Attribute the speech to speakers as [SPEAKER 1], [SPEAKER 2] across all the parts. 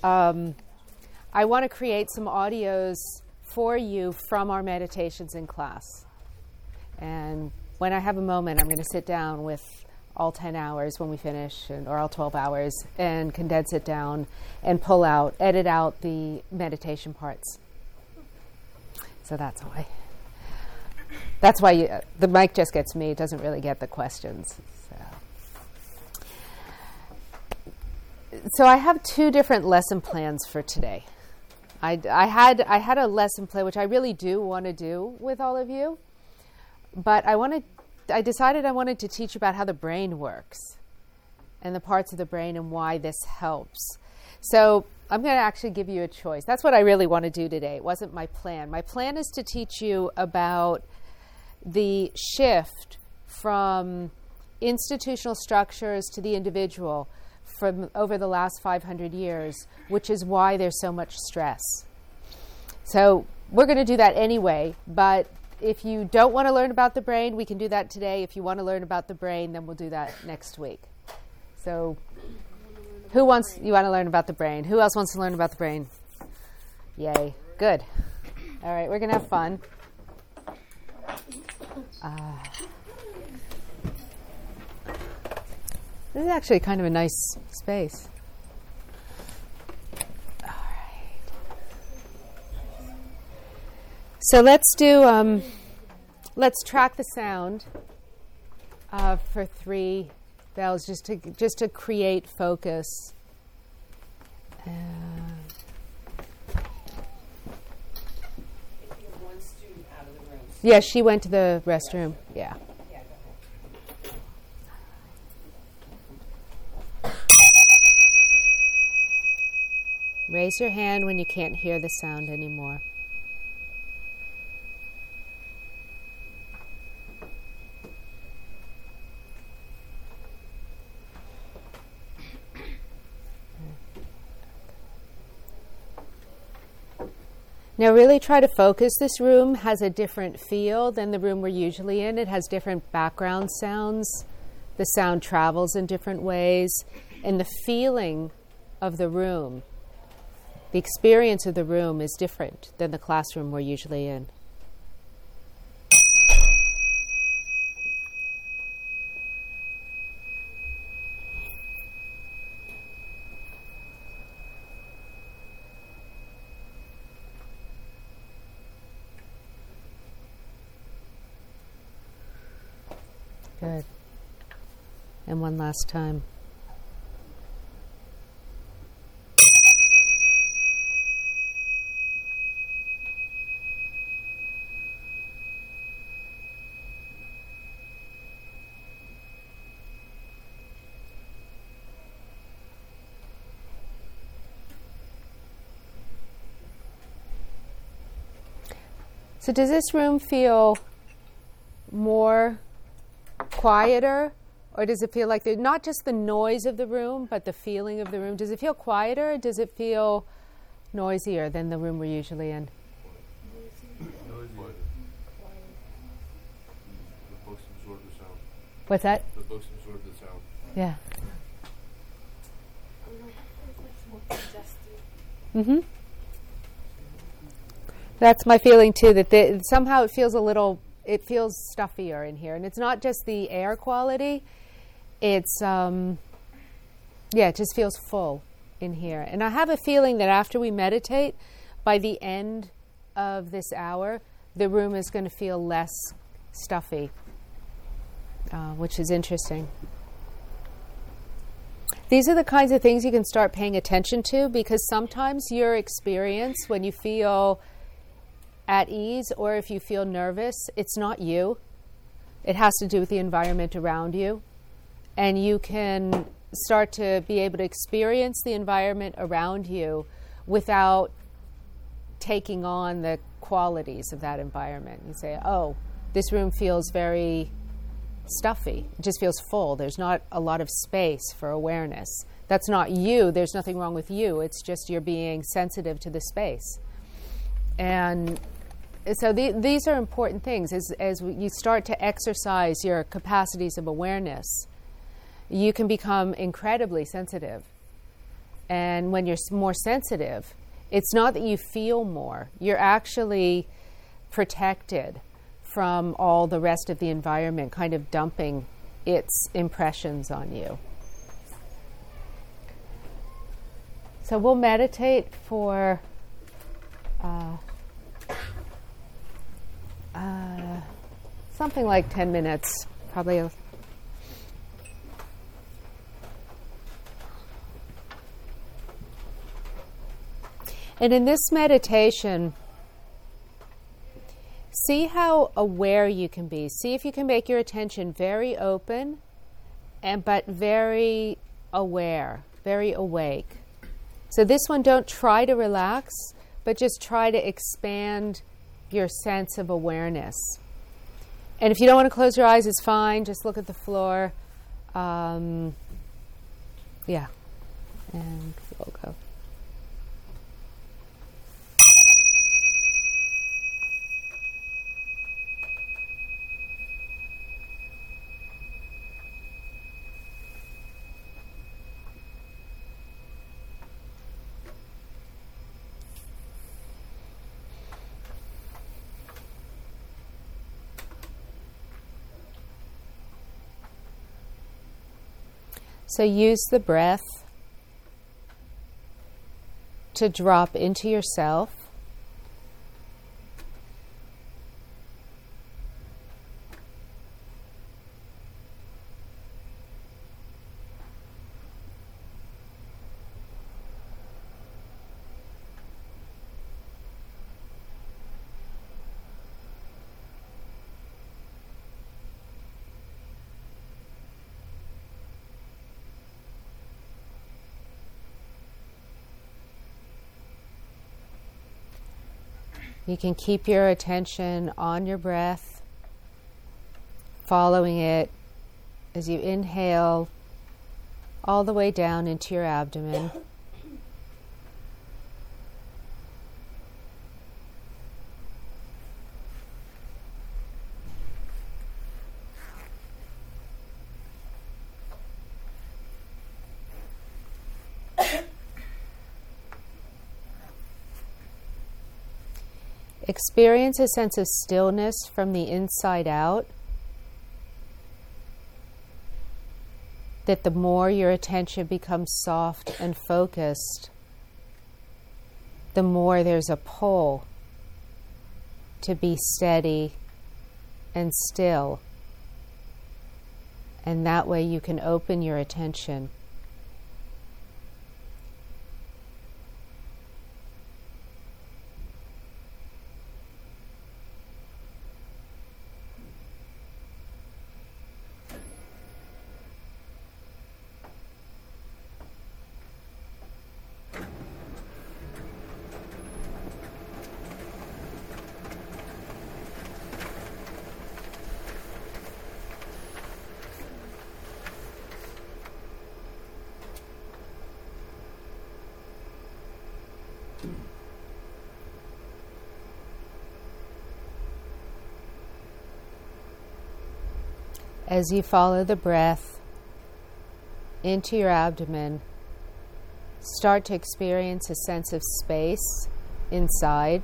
[SPEAKER 1] I want to create some audios for you from our meditations in class. And when I have a moment, I'm going to sit down with all 10 hours when we finish, or all 12 hours, and condense it down and edit out the meditation parts. So that's why. That's why the mic just gets me. It doesn't really get the questions. So I have two different lesson plans for today. I had a lesson plan, which I really do want to do with all of you, but I decided I wanted to teach you about how the brain works and the parts of the brain and why this helps. So I'm going to actually give you a choice. That's what I really want to do today. It wasn't my plan. My plan is to teach you about the shift from institutional structures to the individual from over the last 500 years, which is why there's so much stress. So we're going to do that anyway, but if you don't want to learn about the brain, we can do that today. If you want to learn about the brain, then we'll do that next week. So you want to learn about the brain? Who else wants to learn about the brain? Yay. Good. All right, we're going to have fun. This is actually kind of a nice space. All right. So let's track the sound for 3 bells, just to create focus.
[SPEAKER 2] One student out of the room.
[SPEAKER 1] Yeah, she went to the restroom. Yeah. Raise your hand when you can't hear the sound anymore. Now really try to focus. This room has a different feel than the room we're usually in. It has different background sounds. The sound travels in different ways. And the feeling of the room, the experience of the room is different than the classroom we're usually in. Good. And one last time. So does this room feel more quieter, or does it feel like there's not just the noise of the room, but the feeling of the room? Does it feel quieter, or does it feel noisier than the room we're usually in?
[SPEAKER 3] Noisier. The books absorb the sound.
[SPEAKER 1] What's that?
[SPEAKER 3] The books absorb the sound.
[SPEAKER 1] Yeah. Mm-hmm. That's my feeling too, that somehow it feels stuffier in here. And it's not just the air quality, it's, it just feels full in here. And I have a feeling that after we meditate, by the end of this hour, the room is going to feel less stuffy, which is interesting. These are the kinds of things you can start paying attention to, because sometimes your experience when you feel at ease or if you feel nervous, it's not you. It has to do with the environment around you. And you can start to be able to experience the environment around you without taking on the qualities of that environment. You say, oh, this room feels very stuffy. It just feels full. There's not a lot of space for awareness. That's not you. There's nothing wrong with you. It's just you're being sensitive to the space. And so these are important things. As you start to exercise your capacities of awareness, you can become incredibly sensitive And when you're more sensitive, it's not that you feel more, you're actually protected from all the rest of the environment kind of dumping its impressions on you. So we'll meditate for something like 10 minutes, probably. And in this meditation, see how aware you can be. See if you can make your attention very open, but very aware, very awake. So this one, don't try to relax, but just try to expand your sense of awareness. And if you don't want to close your eyes, it's fine. Just look at the floor. And we'll go. So use the breath to drop into yourself. You can keep your attention on your breath, following it as you inhale all the way down into your abdomen. Experience a sense of stillness from the inside out, that the more your attention becomes soft and focused, the more there's a pull to be steady and still. And that way you can open your attention. As you follow the breath into your abdomen, start to experience a sense of space inside.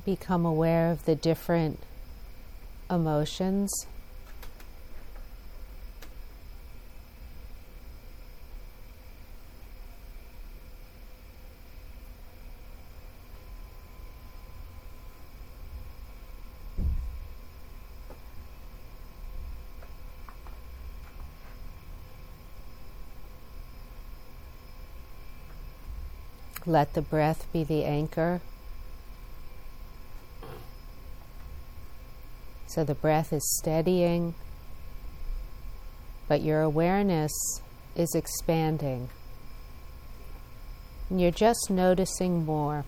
[SPEAKER 1] become aware of the different emotions. Let the breath be the anchor. So the breath is steadying, but your awareness is expanding. And you're just noticing more.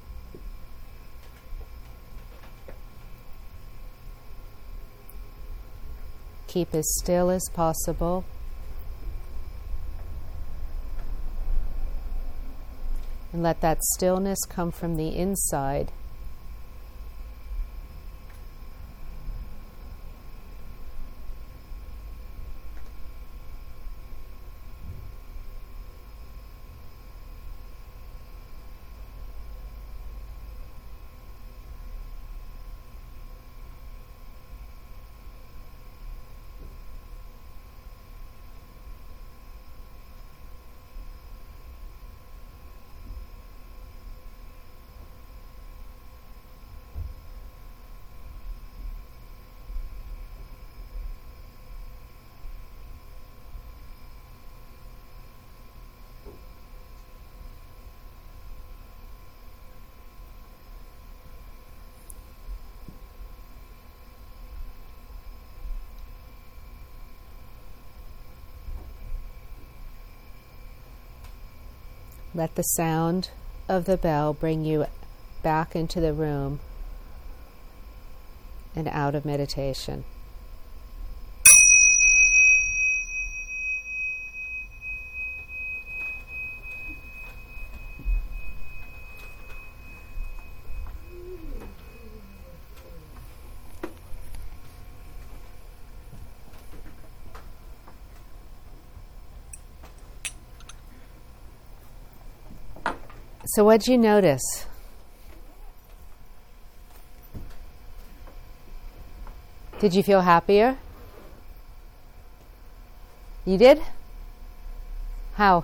[SPEAKER 1] Keep as still as possible. And let that stillness come from the inside. Let the sound of the bell bring you back into the room and out of meditation. So what'd you notice? Did you feel happier? You did? How?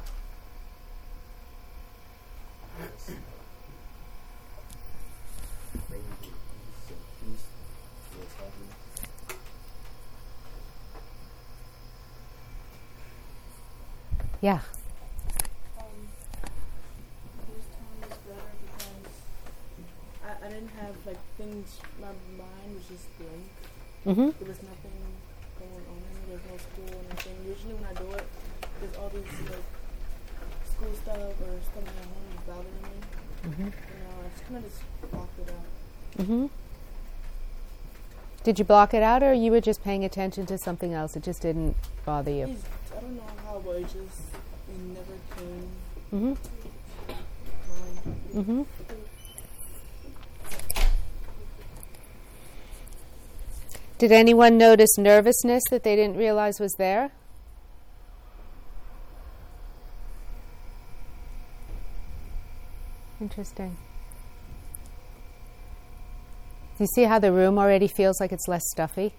[SPEAKER 1] Yeah.
[SPEAKER 2] I didn't have like things, my mind was just blank.
[SPEAKER 1] Mm-hmm.
[SPEAKER 2] There was nothing going on in it, there's no school or anything. Usually when I do it, there's all these like school stuff or stuff at home that's bothering me.
[SPEAKER 1] Mm-hmm.
[SPEAKER 2] I just kind of just blocked it out.
[SPEAKER 1] Mm-hmm. Did you block it out, or you were just paying attention to something else? It just didn't bother you?
[SPEAKER 2] I don't know how, but it never came.
[SPEAKER 1] Mm-hmm. Mm-hmm. Did anyone notice nervousness that they didn't realize was there? Interesting. Do you see how the room already feels like it's less stuffy?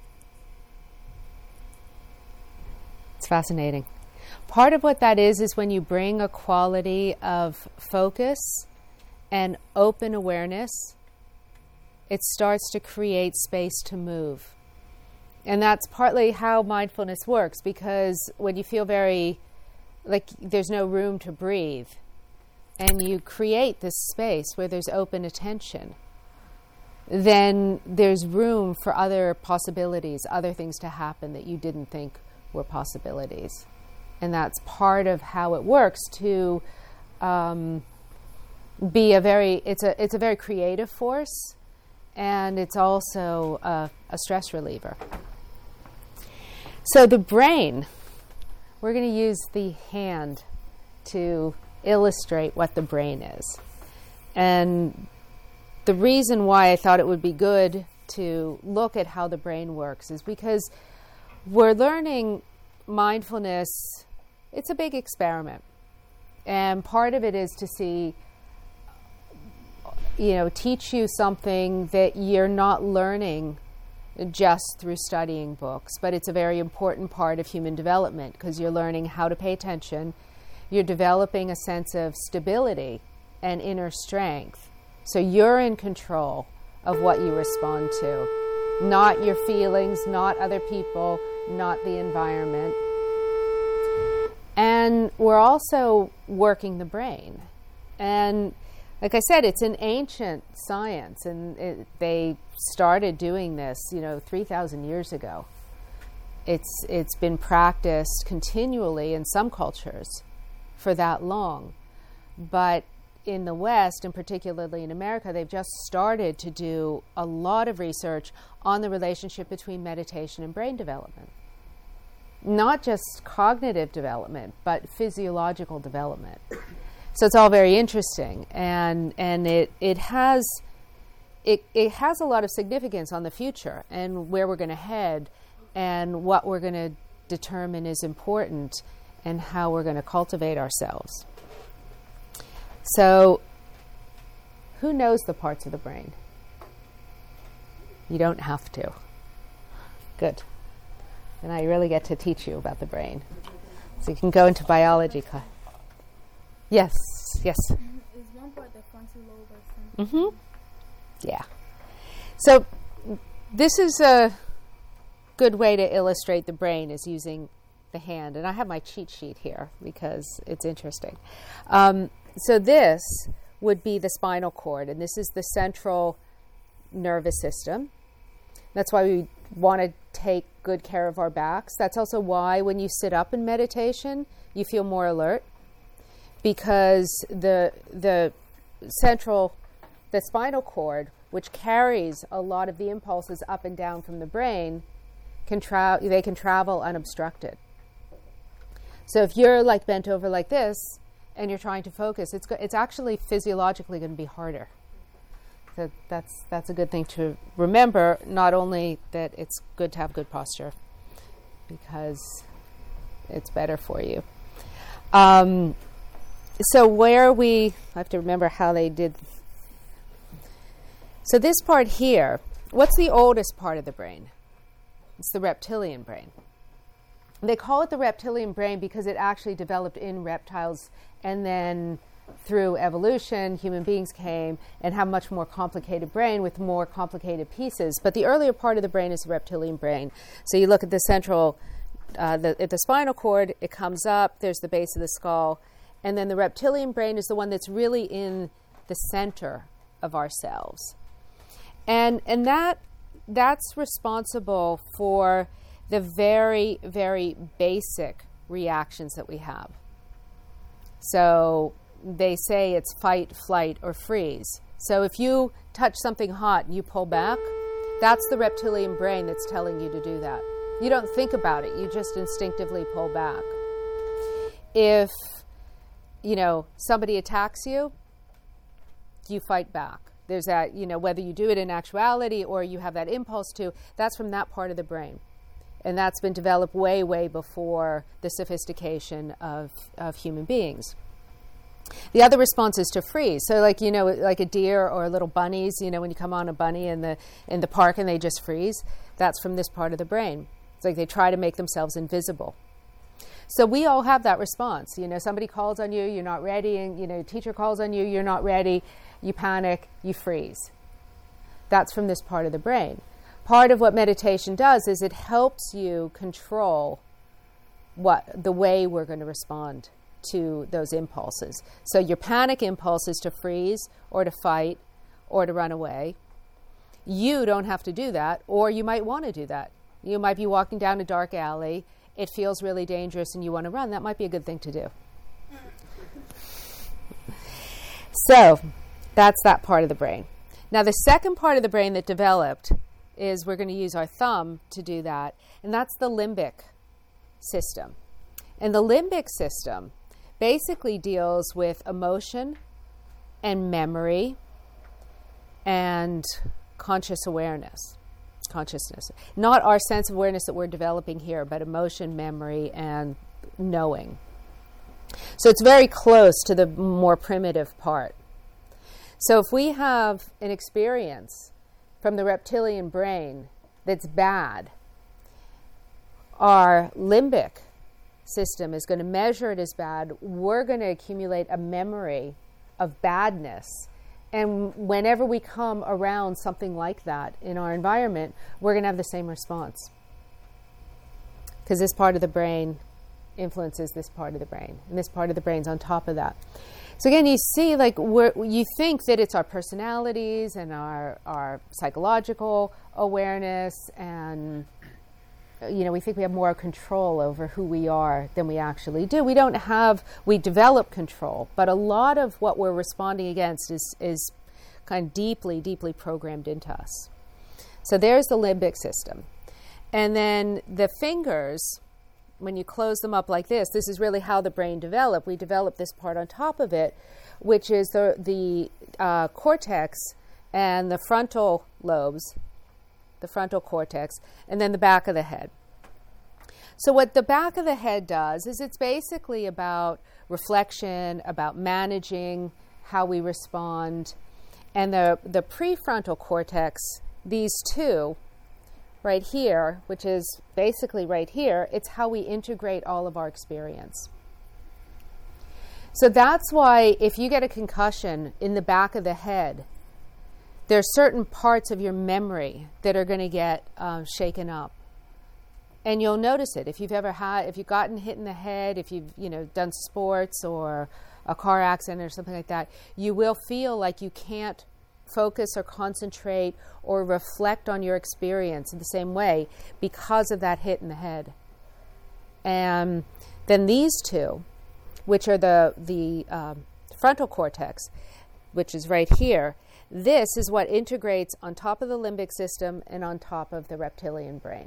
[SPEAKER 1] It's fascinating. Part of what that is when you bring a quality of focus and open awareness, it starts to create space to move. And that's partly how mindfulness works, because when you feel very like there's no room to breathe, and you create this space where there's open attention, then there's room for other possibilities, other things to happen that you didn't think were possibilities. And that's part of how it works to be it's a very creative force, and it's also a stress reliever. So the brain, we're going to use the hand to illustrate what the brain is. And the reason why I thought it would be good to look at how the brain works is because we're learning mindfulness. It's a big experiment. And part of it is to see teach you something that you're not learning just through studying books, but it's a very important part of human development because you're learning how to pay attention. You're developing a sense of stability and inner strength. So you're in control of what you respond to, not your feelings, not other people, not the environment. And we're also working the brain. And like I said, it's an ancient science, and they started doing this, 3,000 years ago. It's been practiced continually in some cultures for that long. But in the West, and particularly in America, they've just started to do a lot of research on the relationship between meditation and brain development. Not just cognitive development, but physiological development. So it's all very interesting, and it has a lot of significance on the future and where we're going to head, and what we're going to determine is important, and how we're going to cultivate ourselves. So, who knows the parts of the brain? You don't have to. Good. And I really get to teach you about the brain, so you can go into biology class. Yes.
[SPEAKER 2] Is one part the frontal lobe or something?
[SPEAKER 1] Mm-hmm. Yeah. So this is a good way to illustrate the brain, is using the hand. And I have my cheat sheet here because it's interesting. So this would be the spinal cord, and this is the central nervous system. That's why we want to take good care of our backs. That's also why when you sit up in meditation, you feel more alert, because the spinal cord, which carries a lot of the impulses up and down from the brain, can travel unobstructed. So if you're like bent over like this and you're trying to focus, it's actually physiologically going to be harder. So that's a good thing to remember. Not only that it's good to have good posture, because it's better for you. So I have to remember how they did. So this part here, what's the oldest part of the brain? It's the reptilian brain. They call it the reptilian brain because it actually developed in reptiles, and then through evolution, human beings came and have a much more complicated brain with more complicated pieces. But the earlier part of the brain is the reptilian brain. So you look at the central, at the spinal cord, it comes up, there's the base of the skull, and then the reptilian brain is the one that's really in the center of ourselves. And that's responsible for the very, very basic reactions that we have. So they say it's fight, flight, or freeze. So if you touch something hot and you pull back, that's the reptilian brain that's telling you to do that. You don't think about it, you just instinctively pull back. If somebody attacks you, you fight back. There's that, whether you do it in actuality or you have that impulse to, that's from that part of the brain. And that's been developed way, way before the sophistication of human beings. The other response is to freeze. So like a deer or little bunnies, when you come on a bunny in the park and they just freeze, that's from this part of the brain. It's like they try to make themselves invisible. So we all have that response. Somebody calls on you, you're not ready, and teacher calls on you, you're not ready, you panic, you freeze. That's from this part of the brain. Part of what meditation does is it helps you control the way we're going to respond to those impulses. So your panic impulse is to freeze or to fight or to run away. You don't have to do that, or you might want to do that. You might be walking down a dark alley, it feels really dangerous and you want to run. That might be a good thing to do. So that's that part of the brain. Now the second part of the brain that developed is we're going to use our thumb to do that, and that's the limbic system. And the limbic system basically deals with emotion and memory and consciousness. Not our sense of awareness that we're developing here, but emotion, memory, and knowing. So it's very close to the more primitive part. So if we have an experience from the reptilian brain that's bad, our limbic system is going to measure it as bad. We're going to accumulate a memory of badness. And whenever we come around something like that in our environment, we're going to have the same response. Because this part of the brain influences this part of the brain. And this part of the brain's on top of that. So again, you see, like, you think that it's our personalities and our psychological awareness, and we think we have more control over who we are than we actually do. We develop control, but a lot of what we're responding against is kind of deeply, deeply programmed into us. So there's the limbic system. And then the fingers, when you close them up like this is really how the brain developed. We develop this part on top of it, which is the cortex and the frontal lobes, the frontal cortex, and then the back of the head. So what the back of the head does is it's basically about reflection, about managing how we respond. And the prefrontal cortex, these two, right here, which is basically right here, it's how we integrate all of our experience. So that's why if you get a concussion in the back of the head, there's certain parts of your memory that are going to get shaken up. And you'll notice it. If you've gotten hit in the head, if you've done sports or a car accident or something like that, you will feel like you can't focus or concentrate or reflect on your experience in the same way because of that hit in the head. And then these two, which are the frontal cortex, which is right here, this is what integrates on top of the limbic system and on top of the reptilian brain.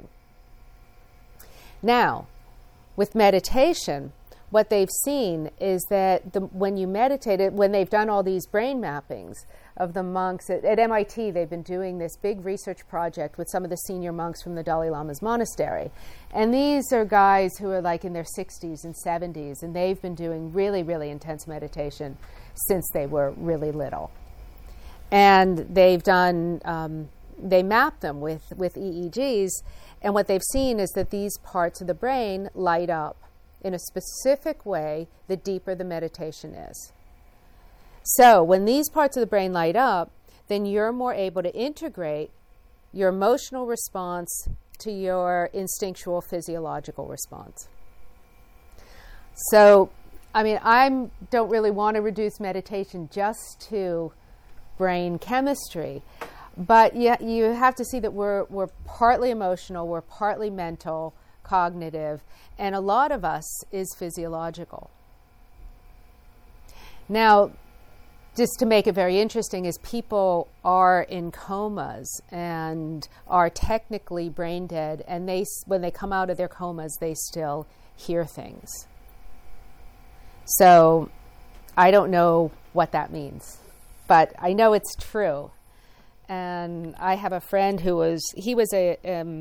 [SPEAKER 1] Now, with meditation, what they've seen is that when you meditate, when they've done all these brain mappings of the monks at MIT, they've been doing this big research project with some of the senior monks from the Dalai Lama's monastery. And these are guys who are like in their 60s and 70s, and they've been doing really, really intense meditation since they were really little. And they've done, they map them with EEGs, and what they've seen is that these parts of the brain light up in a specific way the deeper the meditation is. So when these parts of the brain light up, then you're more able to integrate your emotional response to your instinctual physiological response. So, I don't really want to reduce meditation just to brain chemistry, but you have to see that we're partly emotional, we're partly mental, cognitive, and a lot of us is physiological. Now, just to make it very interesting, is people are in comas and are technically brain dead, and when they come out of their comas, they still hear things. So I don't know what that means, but I know it's true. And I have a friend who was a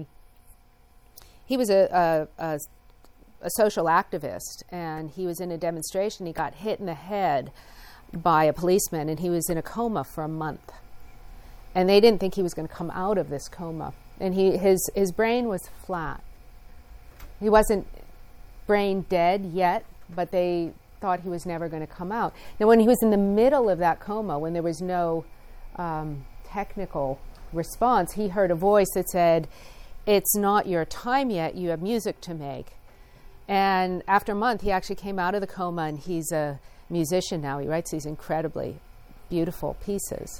[SPEAKER 1] social activist, and he was in a demonstration. He got hit in the head by a policeman, and he was in a coma for a month. And they didn't think he was going to come out of this coma. And his brain was flat. He wasn't brain dead yet, but they thought he was never going to come out. Now, when he was in the middle of that coma, when there was no technical response, he heard a voice that said, "It's not your time yet, you have music to make." And after a month, he actually came out of the coma, and he's a musician now. He writes these incredibly beautiful pieces.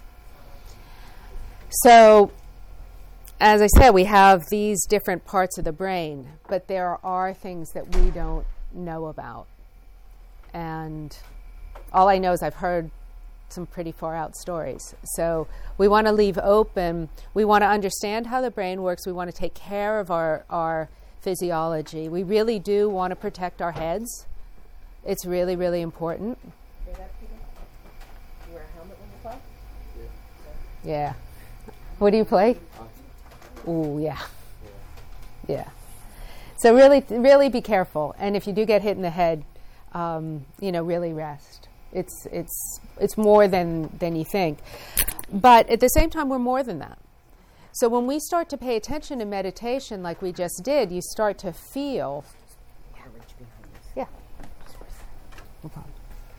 [SPEAKER 1] So, as I said, we have these different parts of the brain, but there are things that we don't know about. And all I know is I've heard some pretty far out stories. So we want to leave open. We want to understand how the brain works. We want to take care of our physiology. We really do want to protect our heads. It's really, really important.
[SPEAKER 4] Hear that, Peter? You wear a helmet when you play?
[SPEAKER 1] Yeah. What do you play? Ooh, yeah. Yeah. So really, really be careful. And if you do get hit in the head, really rest. It's more than you think. But at the same time, we're more than that. So when we start to pay attention to meditation like we just did, you start to feel. Yeah. No problem.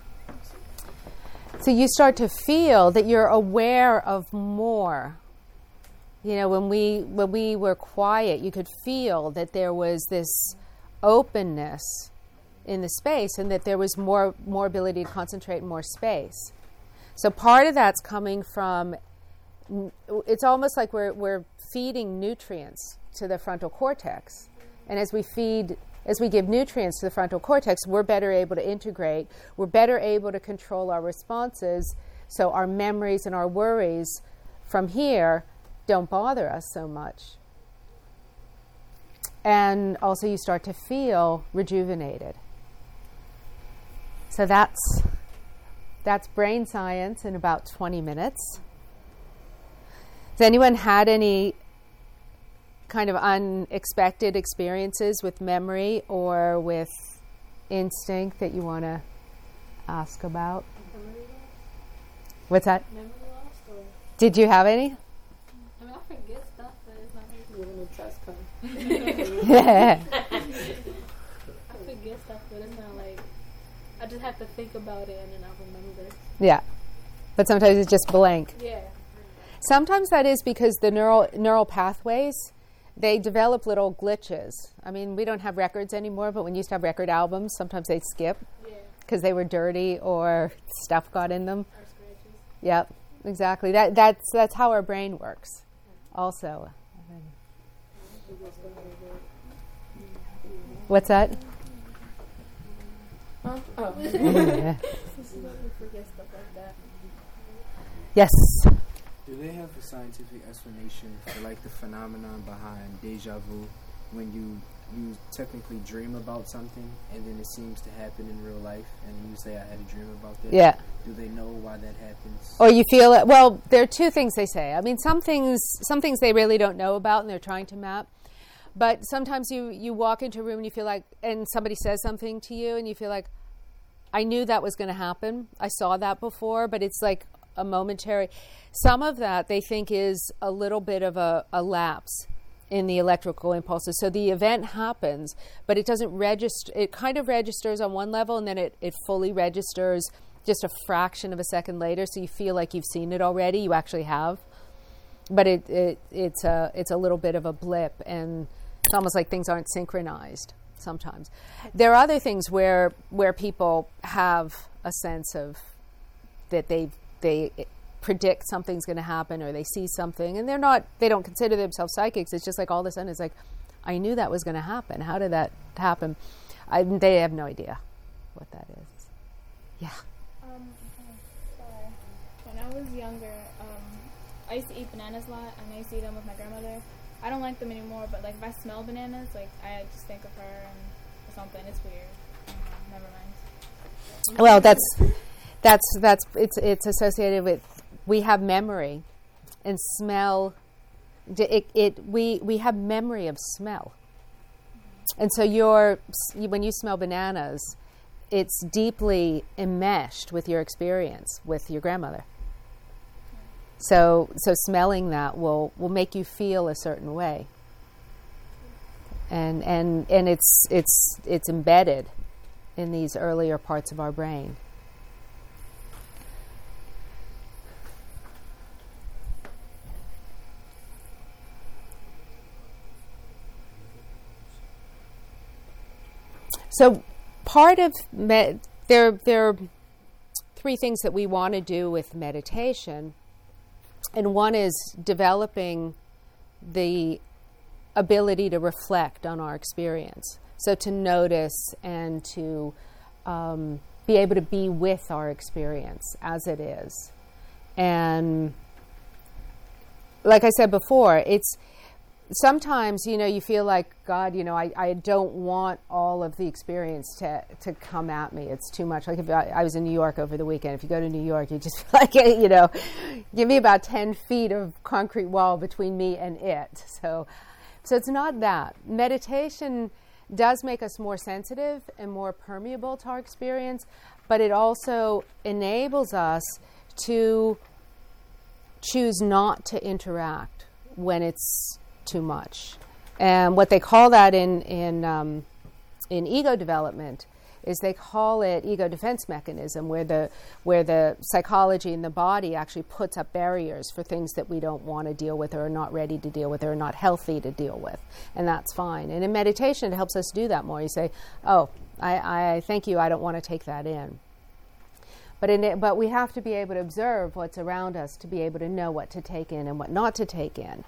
[SPEAKER 1] So you start to feel that you're aware of more. You know, when we were quiet, you could feel that there was this openness in the space and that there was more ability to concentrate in more space. So part of that's coming from, it's almost like we're feeding nutrients to the frontal cortex. And as we give nutrients to the frontal cortex, we're better able to integrate, we're better able to control our responses, so our memories and our worries from here don't bother us so much. And also you start to feel rejuvenated. So that's brain science in about 20 minutes. Has anyone had any kind of unexpected experiences with memory or with instinct that you want to ask about?
[SPEAKER 5] Memory loss?
[SPEAKER 1] What's that?
[SPEAKER 5] Memory loss? Or
[SPEAKER 1] Did you have any?
[SPEAKER 5] I mean, I forget stuff, but it's not like
[SPEAKER 4] When the trust comes.
[SPEAKER 1] Yeah.
[SPEAKER 5] I forget stuff, but it's not like I just have to think about it and then I'll remember.
[SPEAKER 1] Yeah. But sometimes it's just blank.
[SPEAKER 5] Yeah.
[SPEAKER 1] Sometimes that is because the neural pathways, they develop little glitches. I mean, we don't have records anymore, but when you used to have record albums, sometimes they'd skip
[SPEAKER 5] Yeah.
[SPEAKER 1] because they were dirty or stuff got in them.
[SPEAKER 5] Or scratches.
[SPEAKER 1] Yep, exactly. That's how our brain works also. What's that?
[SPEAKER 2] Huh? Oh.
[SPEAKER 1] Yeah.
[SPEAKER 2] We forget stuff like that.
[SPEAKER 1] Yes.
[SPEAKER 6] Do they have a scientific explanation for like the phenomenon behind deja vu, when you technically dream about something and then it seems to happen in real life and you say I had a dream about that?
[SPEAKER 1] Yeah.
[SPEAKER 6] Do they know why that happens?
[SPEAKER 1] Or you feel it. Well, there are two things they say. I mean, some things they really don't know about and they're trying to map. But sometimes you walk into a room and you feel like, and somebody says something to you and you feel like, I knew that was going to happen. I saw that before, but it's like a momentary. Some of that they think is a little bit of a lapse in the electrical impulses. So the event happens, but it doesn't register. It kind of registers on one level and then it fully registers just a fraction of a second later. So you feel like you've seen it already. You actually have. But it's a little bit of a blip, and it's almost like things aren't synchronized sometimes. There are other things where people have a sense of that they predict something's going to happen or they see something, and they don't consider themselves psychics. It's just like all of a sudden it's like, I knew that was going to happen. How did that happen? They have no idea what that is. Yeah.
[SPEAKER 7] Sorry. When I was younger, I used to eat bananas a lot, and I used to eat them with my grandmother. I don't like them anymore, but like if I smell bananas, like I just think of her or something. It's weird. Never mind.
[SPEAKER 1] Well, it's associated with, we have memory, and smell. We have memory of smell, and so when you smell bananas, it's deeply enmeshed with your experience with your grandmother. So smelling that will make you feel a certain way, and it's embedded in these earlier parts of our brain. So part of there are three things that we want to do with meditation. And one is developing the ability to reflect on our experience. So to notice and to be able to be with our experience as it is. And like I said before, it's sometimes, you feel like, God, I don't want all of the experience to come at me. It's too much. Like if I was in New York over the weekend. If you go to New York, you just feel like, give me about 10 feet of concrete wall between me and it. So it's not that. Meditation does make us more sensitive and more permeable to our experience, but it also enables us to choose not to interact when it's too much. And what they call that in ego development is they call it ego defense mechanism, where the psychology in the body actually puts up barriers for things that we don't want to deal with or are not ready to deal with or are not healthy to deal with. And that's fine. And in meditation, it helps us do that more. You say, oh, I thank you, I don't want to take that in. But we have to be able to observe what's around us to be able to know what to take in and what not to take in.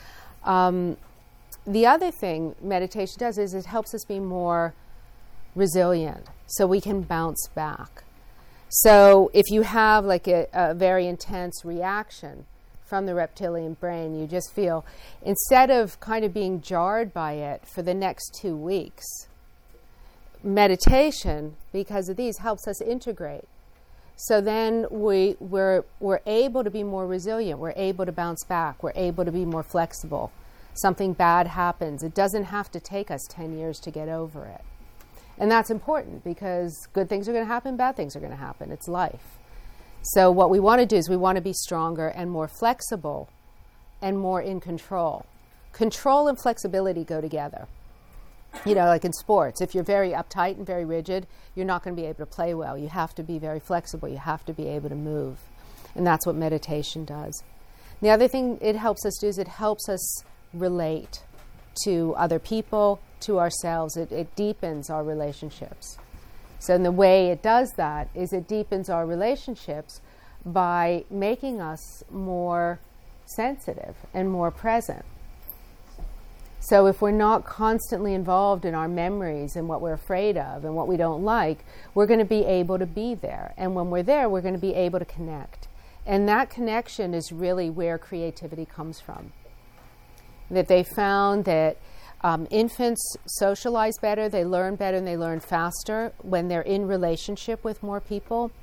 [SPEAKER 1] The other thing meditation does is it helps us be more resilient, so we can bounce back. So if you have like a very intense reaction from the reptilian brain, you just feel, instead of kind of being jarred by it for the next 2 weeks, meditation, because of these, helps us integrate. So then we're able to be more resilient. We're able to bounce back. We're able to be more flexible. Something bad happens. It doesn't have to take us 10 years to get over it. And that's important, because good things are going to happen, bad things are going to happen. It's life. So what we want to do is we want to be stronger and more flexible and more in control. Control and flexibility go together. You know, like in sports, if you're very uptight and very rigid, you're not going to be able to play well. You have to be very flexible. You have to be able to move. And that's what meditation does. The other thing it helps us do is it helps us relate to other people, to ourselves. It deepens our relationships. So in the way it does that is it deepens our relationships by making us more sensitive and more present. So if we're not constantly involved in our memories and what we're afraid of and what we don't like, we're going to be able to be there. And when we're there, we're going to be able to connect. And that connection is really where creativity comes from. That they found that infants socialize better, they learn better, and they learn faster when they're in relationship with more people.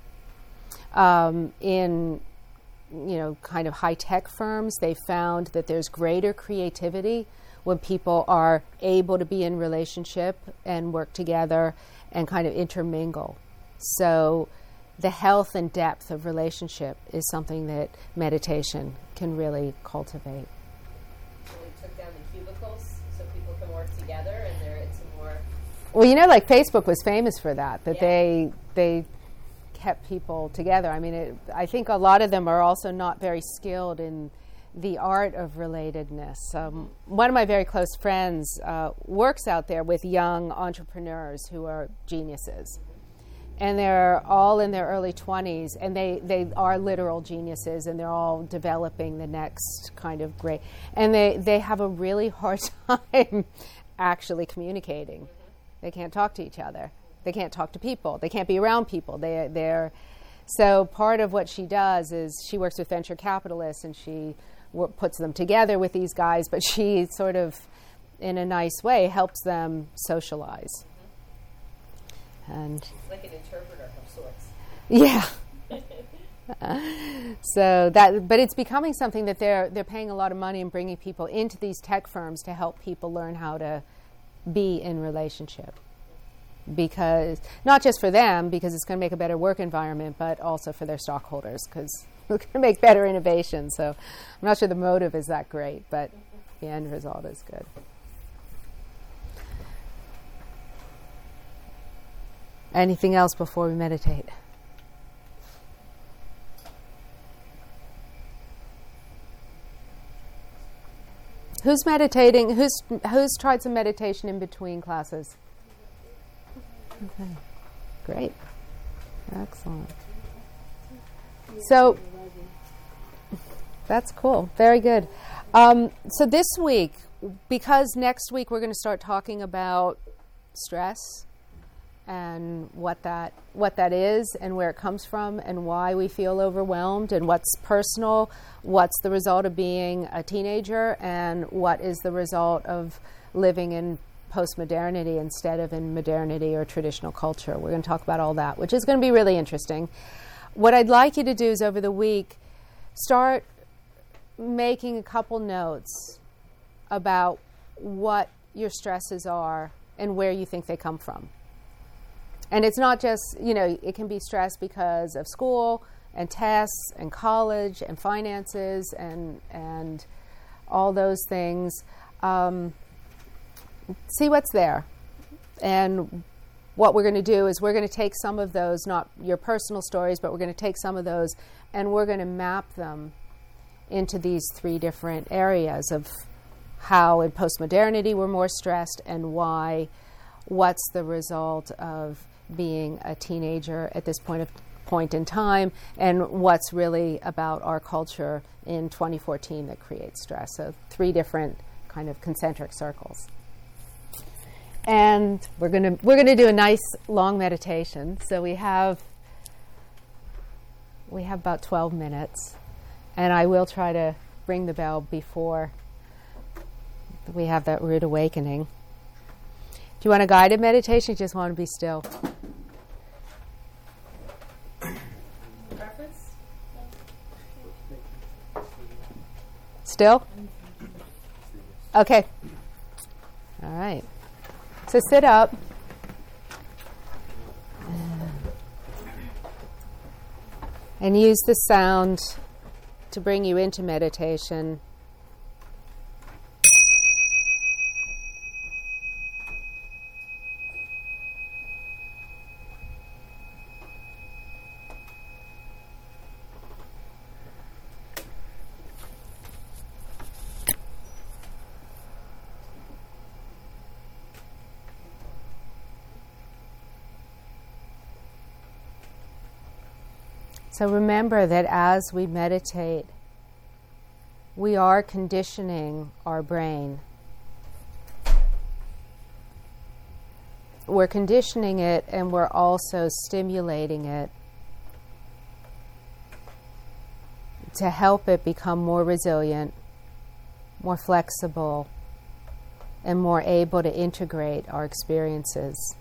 [SPEAKER 1] In kind of high-tech firms, they found that there's greater creativity when people are able to be in relationship and work together and kind of intermingle. So the health and depth of relationship is something that meditation can really cultivate.
[SPEAKER 4] So we took down the cubicles so people can work together, and it's more...
[SPEAKER 1] Well, like Facebook was famous for that
[SPEAKER 4] Yeah.
[SPEAKER 1] they kept people together. I mean, I think a lot of them are also not very skilled in the art of relatedness. One of my very close friends works out there with young entrepreneurs who are geniuses. And they're all in their early 20s, and they are literal geniuses, and they're all developing the next kind of great. And they have a really hard time actually communicating. They can't talk to each other. They can't talk to people. They can't be around people. So part of what she does is she works with venture capitalists, and she puts them together with these guys, but she sort of, in a nice way, helps them socialize. And
[SPEAKER 4] It's like an interpreter of sorts.
[SPEAKER 1] yeah. But it's becoming something that they're paying a lot of money and bringing people into these tech firms to help people learn how to be in relationship. Because not just for them, because it's going to make a better work environment, but also for their stockholders, because it's going to make better innovation. So I'm not sure the motive is that great, but the end result is good. Anything else before we meditate? Who's meditating? Who's tried some meditation in between classes? Okay, great, excellent. So that's cool. Very good. So this week, because next week we're going to start talking about stress and what that is and where it comes from and why we feel overwhelmed and what's personal, what's the result of being a teenager, and what is the result of living in post-modernity instead of in modernity or traditional culture. We're going to talk about all that, which is going to be really interesting. What I'd like you to do is over the week, start making a couple notes about what your stresses are and where you think they come from. And it's not just, it can be stress because of school and tests and college and finances and all those things. See what's there. And what we're going to do is we're going to take some of those, not your personal stories, but we're going to take some of those and we're going to map them into these 3 different areas of how in postmodernity we're more stressed and what's the result of being a teenager at this point in time, and what's really about our culture in 2014 that creates stress. So 3 different kind of concentric circles. And we're gonna do a nice long meditation. So we have about 12 minutes, and I will try to ring the bell before we have that rude awakening. Do you want a guided meditation? You just want to be still.
[SPEAKER 4] Preference?
[SPEAKER 1] Still? Okay. All right. So sit up. And use the sound to bring you into meditation. So remember that as we meditate, we are conditioning our brain. We're conditioning it and we're also stimulating it to help it become more resilient, more flexible, and more able to integrate our experiences.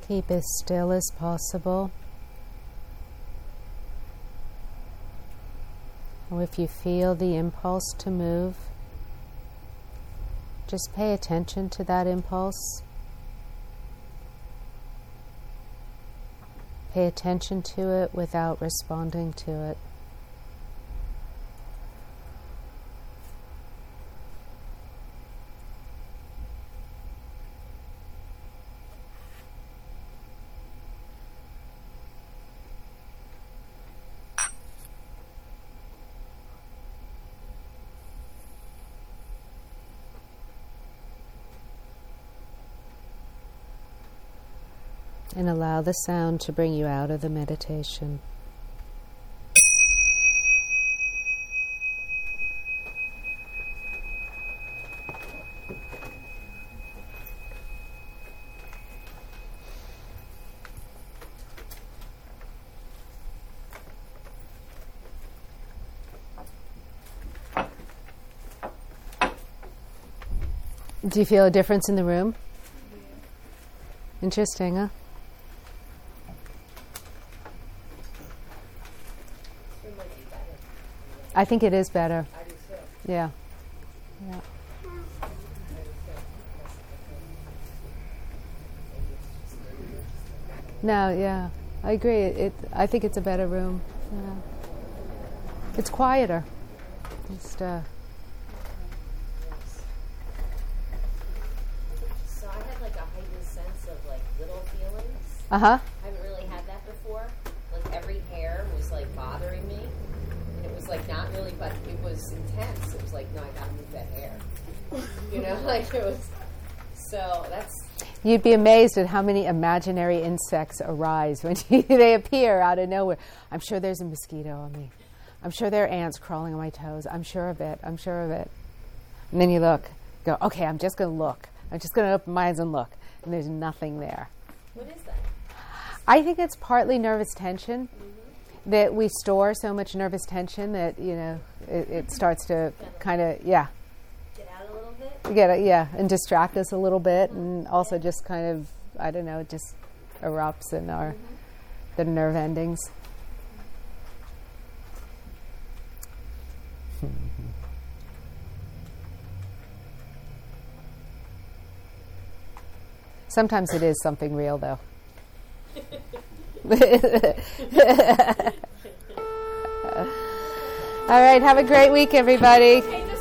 [SPEAKER 1] Keep as still as possible. Or if you feel the impulse to move, just pay attention to that impulse. Pay attention to it without responding to it. And allow the sound to bring you out of the meditation. Do you feel a difference in the room? Interesting, huh? I think it is better.
[SPEAKER 4] I do too.
[SPEAKER 1] Yeah. Yeah. No, yeah. I agree. I think it's a better room. Yeah. It's quieter. Just
[SPEAKER 4] So I had like a heightened sense of like little feelings.
[SPEAKER 1] uh-huh.
[SPEAKER 4] I haven't really had that before. Like every hair was like bothering me. And it was like not really, but it was intense. It was like, no, I gotta move that hair. You know, like it was. So that's.
[SPEAKER 1] You'd be amazed at how many imaginary insects arise when they appear out of nowhere. I'm sure there's a mosquito on me. I'm sure there are ants crawling on my toes. I'm sure of it. I'm sure of it. And then you look, go, okay, I'm just going to look. I'm just going to open my eyes and look. And there's nothing there.
[SPEAKER 4] What is that?
[SPEAKER 1] I think it's partly nervous tension. That we store so much nervous tension that, you know, it starts to kind of,
[SPEAKER 4] Get out a little bit?
[SPEAKER 1] and distract us a little bit, and also just kind of, I don't know, it just erupts in the nerve endings. Sometimes it is something real, though. All right, have a great week, everybody.